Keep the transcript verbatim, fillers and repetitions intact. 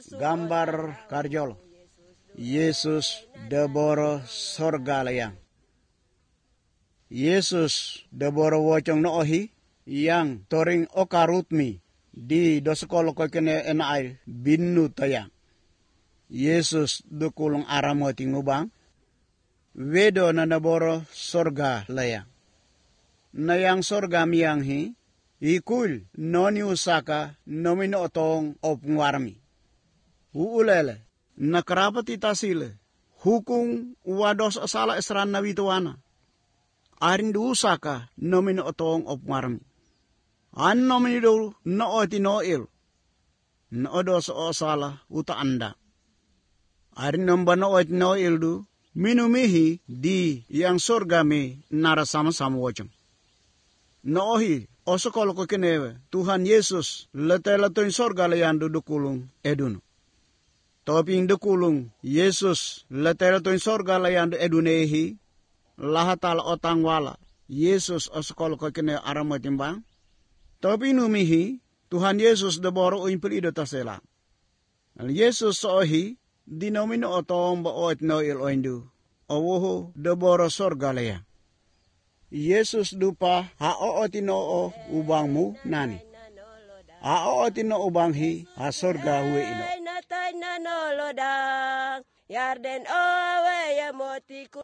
gambar karjol. Yesus deboro sorga layang. Yesus deboro wocong noohi yang toring okarutmi di dosekolo ko kene enai binnu tayang. Yesus dukulung aramoti ngubang wedo na naboro sorga layang. Na yang sorga miyang hi ikul noni usaka nomino otong opngwarmi. Uulele na karapat itasile hukung wados asala esran na wituana. Arindu usaka nomino otong opngwarmi. An nomino no oti no il. No odos osala uta anda. Arin nomba no oti no ildu minumihi di yang sorga me nara sama-sama wocong. Noohi osokolo ko kenewe Tuhan Yesus lete-letoin sorga layandu dukulung edunu. Toping dukulung Yesus lete-letoin sorga layandu edunehi lahatal otang wala. Yesus osokolo ko kenewe aramotimbang. Toping numihi Tuhan Yesus deboro uimpil ido tasela. Yesus soohi dinomino otong ba oit no il oindu. Owoho deboro sorga layang. Yesus dupa hao otino ubangmu nani. Hao otino ubanghi ha sorga hue ino. Yarden owe ya motiku